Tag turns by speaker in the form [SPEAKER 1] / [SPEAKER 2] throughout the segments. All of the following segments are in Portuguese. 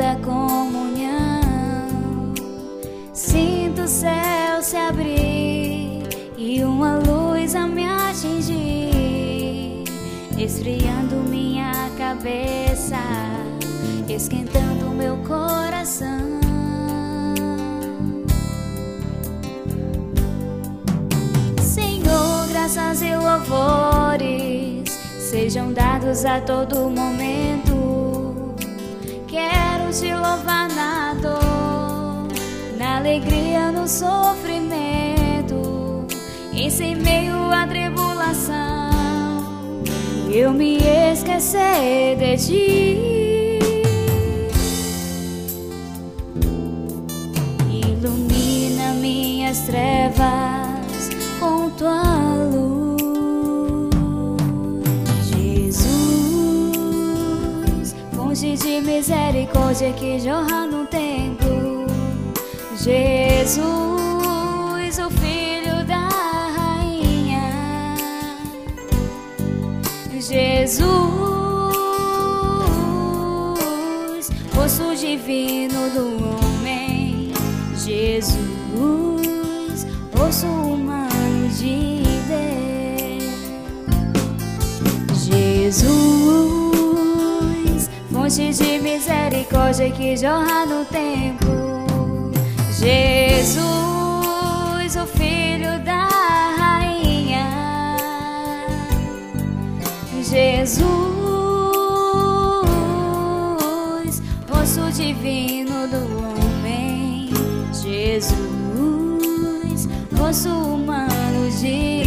[SPEAKER 1] da comunhão. Sinto o céu se abrir e uma luz a me atingir, esfriando minha cabeça, esquentando meu coração. Senhor, graças e louvores sejam dados a todo momento. Quero te louvar na dor, na alegria, no sofrimento, e sem meio à tribulação eu me esquecer de ti. Ilumina minhas trevas com tua luz. De misericórdia que jorra no tempo. Jesus, o Filho da Rainha. Jesus, rosto divino do homem. Jesus, rosto humano de Deus. Jesus, fonte de misericórdia que jorra no tempo. Jesus, o Filho da Rainha. Jesus, rosto divino do homem. Jesus, rosto humano de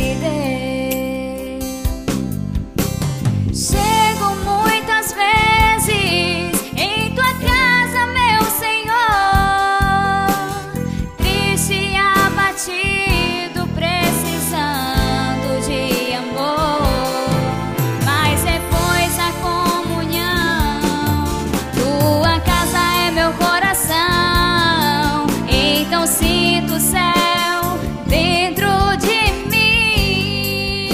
[SPEAKER 1] Deus. Chego muitas vezes em tua casa, meu Senhor, triste e abatido, precisando de amor. Mas depois da comunhão, tua casa é meu coração. Então sinto o céu dentro de mim.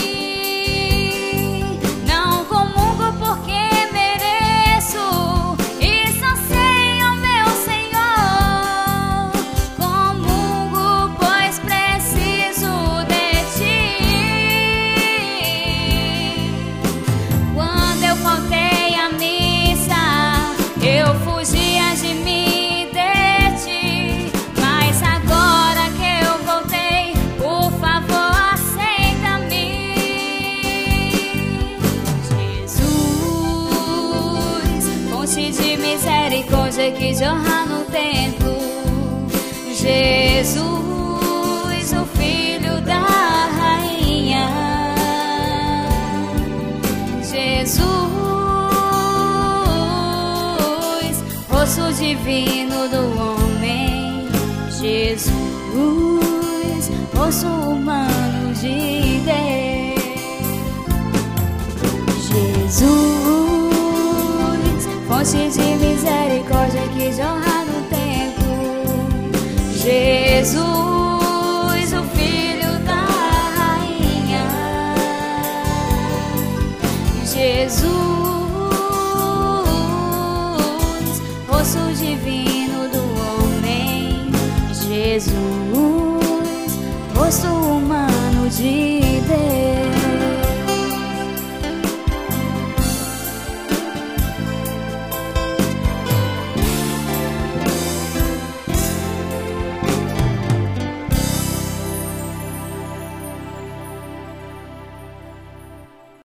[SPEAKER 1] Não comungo porque mereço, e só sei, ó meu Senhor, comungo pois preciso de ti. Quando eu faltei à missa, eu fugia de mim e de ti. Mas agora que eu voltei, por favor, aceita-me. Jesus, fonte de misericórdia que jorra no tempo. Jesus, o Filho da Rainha. Jesus, rosto divino do homem. Jesus, rosto humano de Deus. Jesus, fonte de misericórdia que jorra no tempo. Jesus, o Filho da Rainha. Jesus, rosto divino do homem. Jesus, rosto